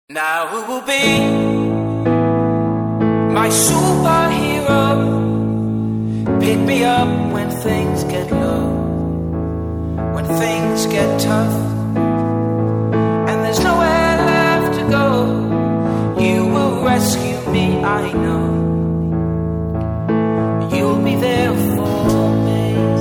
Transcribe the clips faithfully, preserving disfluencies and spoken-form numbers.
Now who will be my superhero? Pick me up when things get low, when things get tough, and there's nowhere left to go. You will rescue me, I know. You'll be there for me.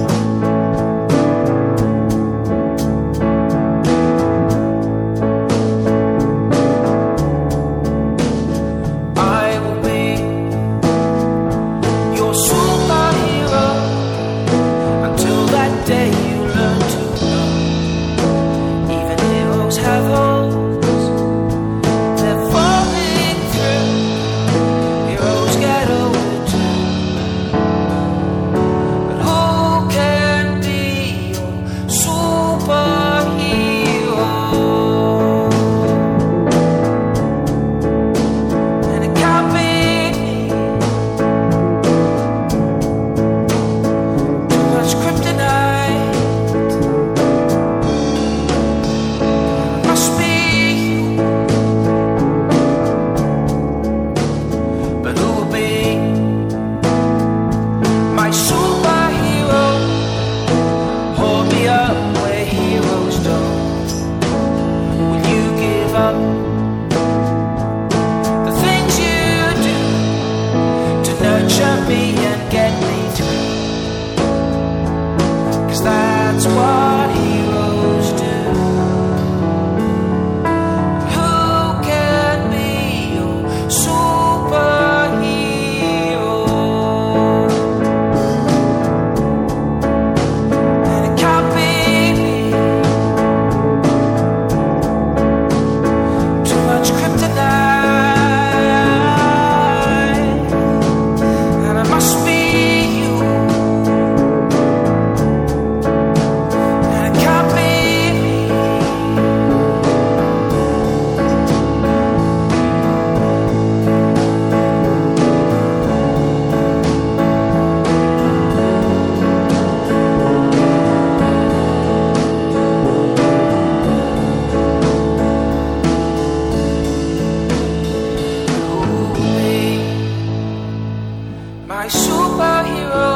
My superhero,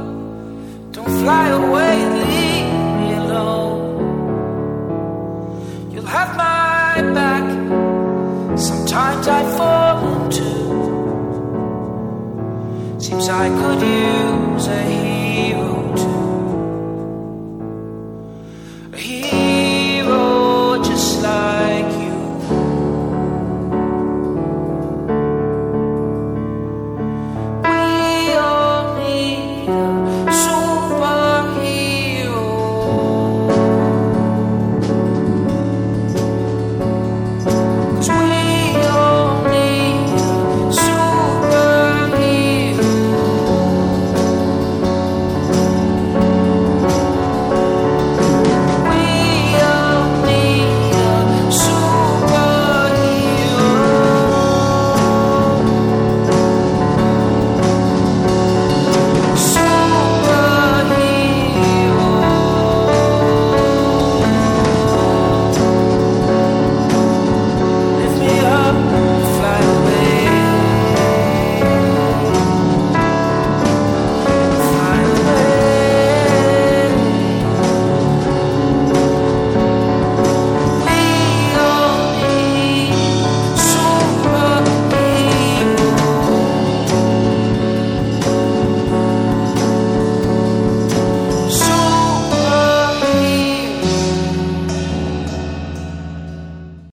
don't fly away and leave me alone. You'll have my back. Sometimes I fall into. Seems I could use a hero.